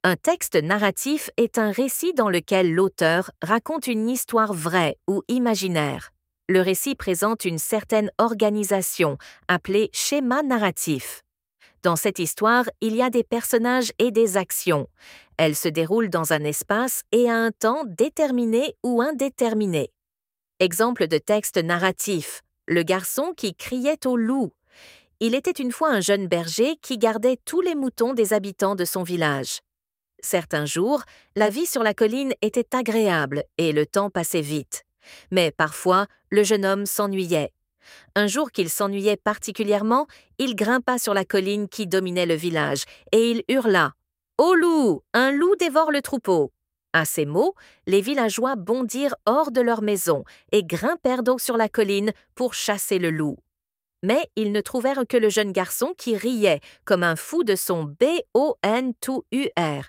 Un texte narratif est un récit dans lequel l'auteur raconte une histoire vraie ou imaginaire. Le récit présente une certaine organisation, appelée schéma narratif. Dans cette histoire, il y a des personnages et des actions. Elles se déroulent dans un espace et à un temps déterminé ou indéterminé. Exemple de texte narratif. Le garçon qui criait au loup. Il était une fois un jeune berger qui gardait tous les moutons des habitants de son village. Certains jours, la vie sur la colline était agréable et le temps passait vite. Mais parfois, le jeune homme s'ennuyait. Un jour qu'il s'ennuyait particulièrement, il grimpa sur la colline qui dominait le village et il hurla « Au loup! Un loup dévore le troupeau !» À ces mots, les villageois bondirent hors de leur maison et grimpèrent donc sur la colline pour chasser le loup. Mais ils ne trouvèrent que le jeune garçon qui riait comme un fou de son B-O-N-T-U-R.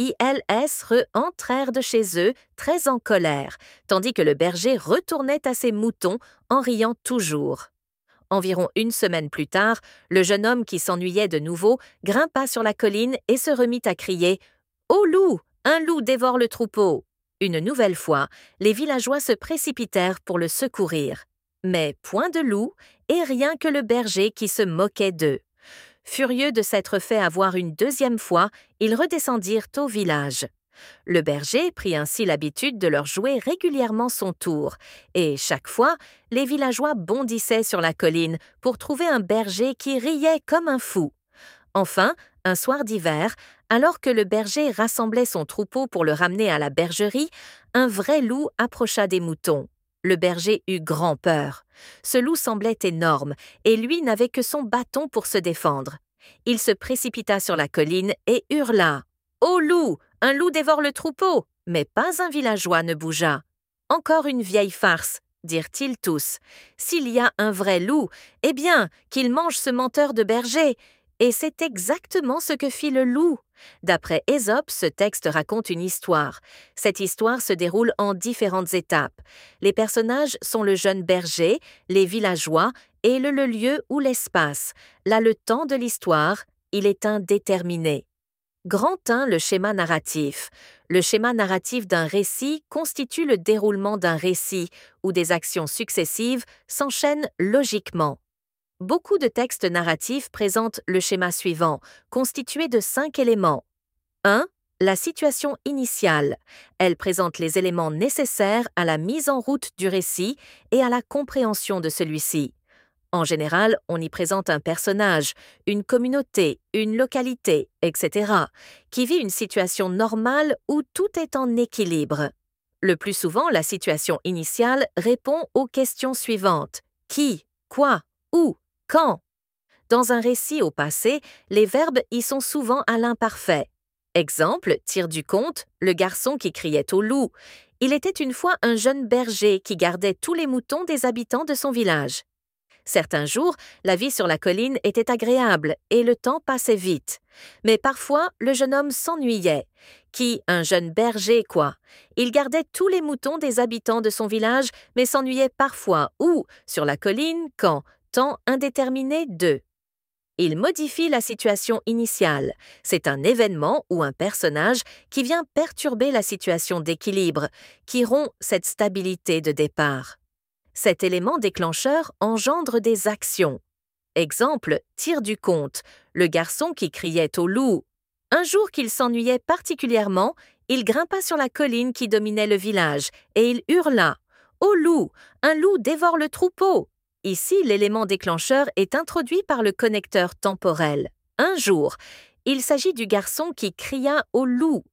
I-L-S re-entrèrent de chez eux, très en colère, tandis que le berger retournait à ses moutons en riant toujours. Environ une semaine plus tard, le jeune homme qui s'ennuyait de nouveau grimpa sur la colline et se remit à crier « Au loup! Un loup dévore le troupeau !» Une nouvelle fois, les villageois se précipitèrent pour le secourir. Mais point de loup et rien que le berger qui se moquait d'eux. Furieux de s'être fait avoir une deuxième fois, ils redescendirent au village. Le berger prit ainsi l'habitude de leur jouer régulièrement son tour, et chaque fois, les villageois bondissaient sur la colline pour trouver un berger qui riait comme un fou. Enfin, un soir d'hiver, alors que le berger rassemblait son troupeau pour le ramener à la bergerie, un vrai loup approcha des moutons. Le berger eut grand peur. Ce loup semblait énorme, et lui n'avait que son bâton pour se défendre. Il se précipita sur la colline et hurla « Au loup! Un loup dévore le troupeau !» Mais pas un villageois ne bougea. « Encore une vieille farce !» dirent-ils tous. « S'il y a un vrai loup, eh bien, qu'il mange ce menteur de berger !» Et c'est exactement ce que fit le loup. D'après Ésope, ce texte raconte une histoire. Cette histoire se déroule en différentes étapes. Les personnages sont le jeune berger, les villageois et le lieu ou l'espace. Là, le temps de l'histoire, il est indéterminé. Grand 1, le schéma narratif. Le schéma narratif d'un récit constitue le déroulement d'un récit où des actions successives s'enchaînent logiquement. Beaucoup de textes narratifs présentent le schéma suivant, constitué de 5 éléments. 1. La situation initiale. Elle présente les éléments nécessaires à la mise en route du récit et à la compréhension de celui-ci. En général, on y présente un personnage, une communauté, une localité, etc., qui vit une situation normale où tout est en équilibre. Le plus souvent, la situation initiale répond aux questions suivantes. Qui? Quoi? Où? Quand? Dans un récit au passé, les verbes y sont souvent à l'imparfait. Exemple, tire du conte, le garçon qui criait au loup. Il était une fois un jeune berger qui gardait tous les moutons des habitants de son village. Certains jours, la vie sur la colline était agréable et le temps passait vite. Mais parfois, le jeune homme s'ennuyait. Qui, un jeune berger, quoi? Il gardait tous les moutons des habitants de son village, mais s'ennuyait parfois où? Sur la colline, quand? Temps indéterminé de. Il modifie la situation initiale. C'est un événement ou un personnage qui vient perturber la situation d'équilibre, qui rompt cette stabilité de départ. Cet élément déclencheur engendre des actions. Exemple, tire du conte, le garçon qui criait au loup. Un jour qu'il s'ennuyait particulièrement, il grimpa sur la colline qui dominait le village et il hurla « Au loup! Un loup dévore le troupeau !» Ici, l'élément déclencheur est introduit par le connecteur temporel. Un jour, il s'agit du garçon qui cria au loup.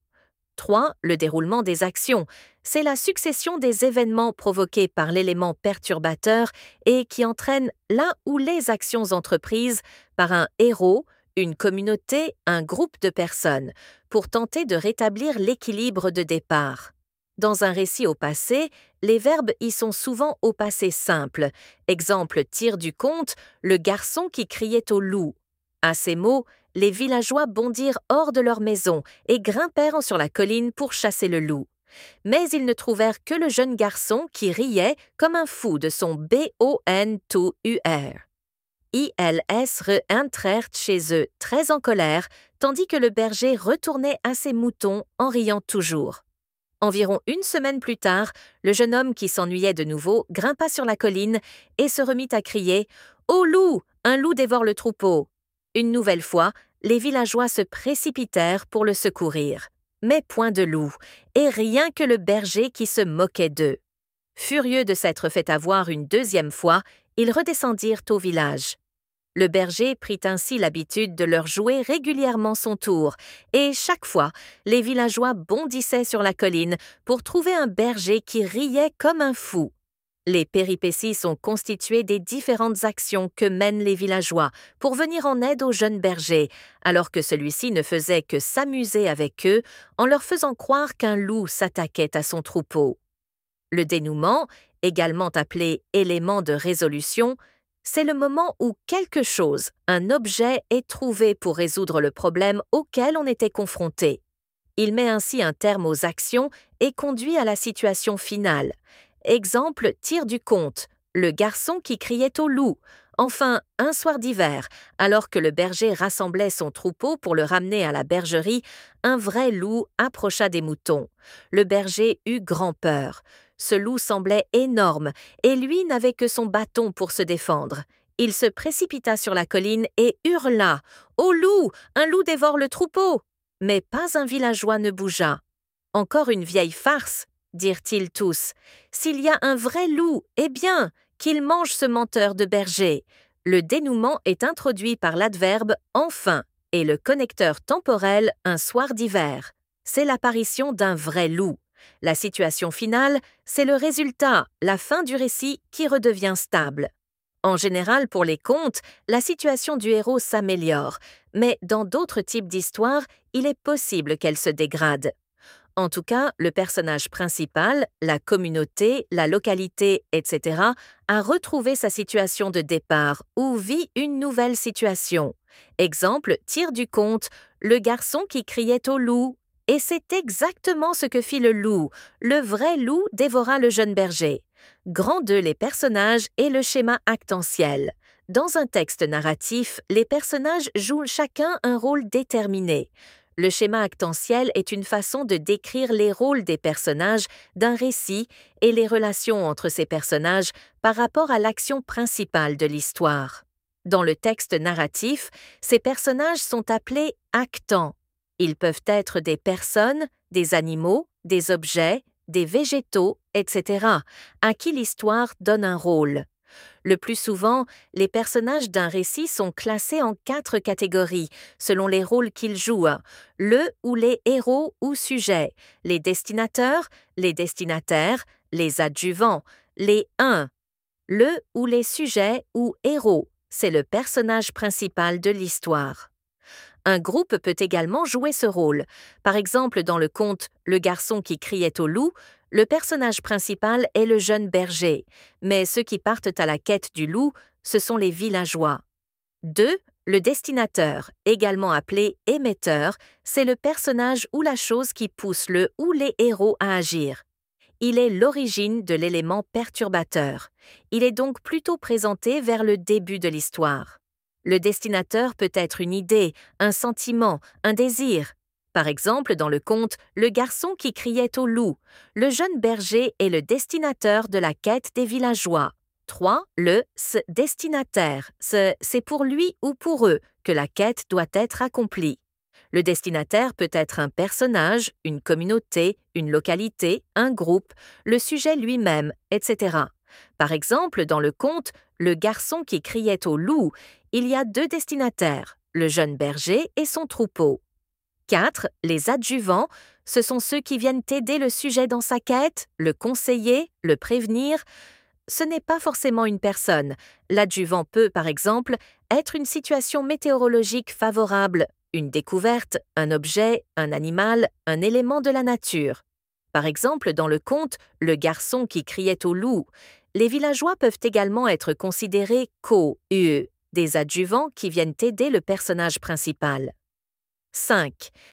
3. Le déroulement des actions. C'est la succession des événements provoqués par l'élément perturbateur et qui entraîne la ou les actions entreprises par un héros, une communauté, un groupe de personnes, pour tenter de rétablir l'équilibre de départ. Dans un récit au passé, les verbes y sont souvent au passé simple. Exemple, tire du conte, le garçon qui criait au loup. À ces mots, les villageois bondirent hors de leur maison et grimpèrent sur la colline pour chasser le loup. Mais ils ne trouvèrent que le jeune garçon qui riait comme un fou de son B-O-N-T-U-R. ils rentrèrent chez eux très en colère, tandis que le berger retournait à ses moutons en riant toujours. Environ une semaine plus tard, le jeune homme qui s'ennuyait de nouveau grimpa sur la colline et se remit à crier « Au loup! Un loup dévore le troupeau !» Une nouvelle fois, les villageois se précipitèrent pour le secourir. Mais point de loup, et rien que le berger qui se moquait d'eux. Furieux de s'être fait avoir une deuxième fois, ils redescendirent au village. Le berger prit ainsi l'habitude de leur jouer régulièrement son tour, et chaque fois, les villageois bondissaient sur la colline pour trouver un berger qui riait comme un fou. Les péripéties sont constituées des différentes actions que mènent les villageois pour venir en aide au jeune berger, alors que celui-ci ne faisait que s'amuser avec eux en leur faisant croire qu'un loup s'attaquait à son troupeau. Le dénouement, également appelé élément de résolution, c'est le moment où quelque chose, un objet, est trouvé pour résoudre le problème auquel on était confronté. Il met ainsi un terme aux actions et conduit à la situation finale. Exemple, tire du conte, le garçon qui criait au loup. Enfin, un soir d'hiver, alors que le berger rassemblait son troupeau pour le ramener à la bergerie, un vrai loup approcha des moutons. Le berger eut grand peur. Ce loup semblait énorme, et lui n'avait que son bâton pour se défendre. Il se précipita sur la colline et hurla « Au loup! Un loup dévore le troupeau !» Mais pas un villageois ne bougea. « Encore une vieille farce !» dirent-ils tous. « S'il y a un vrai loup, eh bien, qu'il mange ce menteur de berger !» Le dénouement est introduit par l'adverbe « enfin » et le connecteur temporel « un soir d'hiver ». C'est l'apparition d'un vrai loup. La situation finale, c'est le résultat, la fin du récit qui redevient stable. En général, pour les contes, la situation du héros s'améliore, mais dans d'autres types d'histoires, il est possible qu'elle se dégrade. En tout cas, le personnage principal, la communauté, la localité, etc., a retrouvé sa situation de départ ou vit une nouvelle situation. Exemple, tire du conte, le garçon qui criait au loup. Et c'est exactement ce que fit le loup. Le vrai loup dévora le jeune berger. Grand 2, les personnages et le schéma actantiel. Dans un texte narratif, les personnages jouent chacun un rôle déterminé. Le schéma actantiel est une façon de décrire les rôles des personnages d'un récit et les relations entre ces personnages par rapport à l'action principale de l'histoire. Dans le texte narratif, ces personnages sont appelés actants. Ils peuvent être des personnes, des animaux, des objets, des végétaux, etc., à qui l'histoire donne un rôle. Le plus souvent, les personnages d'un récit sont classés en 4 catégories, selon les rôles qu'ils jouent, le ou les héros ou sujets, les destinateurs, les destinataires, les adjuvants, les le ou les sujets ou héros, c'est le personnage principal de l'histoire. Un groupe peut également jouer ce rôle. Par exemple, dans le conte « Le garçon qui criait au loup », le personnage principal est le jeune berger, mais ceux qui partent à la quête du loup, ce sont les villageois. 2. Le destinateur, également appelé émetteur, c'est le personnage ou la chose qui pousse le ou les héros à agir. Il est l'origine de l'élément perturbateur. Il est donc plutôt présenté vers le début de l'histoire. Le destinateur peut être une idée, un sentiment, un désir. Par exemple, dans le conte « Le garçon qui criait au loup », le jeune berger est le destinateur de la quête des villageois. 3. Le destinataire, c'est pour lui ou pour eux que la quête doit être accomplie. Le destinataire peut être un personnage, une communauté, une localité, un groupe, le sujet lui-même, etc. Par exemple, dans le conte « Le garçon qui criait au loup », il y a 2 destinataires, le jeune berger et son troupeau. 4. Les adjuvants, ce sont ceux qui viennent aider le sujet dans sa quête, le conseiller, le prévenir. Ce n'est pas forcément une personne. L'adjuvant peut, par exemple, être une situation météorologique favorable, une découverte, un objet, un animal, un élément de la nature. Par exemple, dans le conte « Le garçon qui criait au loup », les villageois peuvent également être considérés des adjuvants qui viennent aider le personnage principal. 5.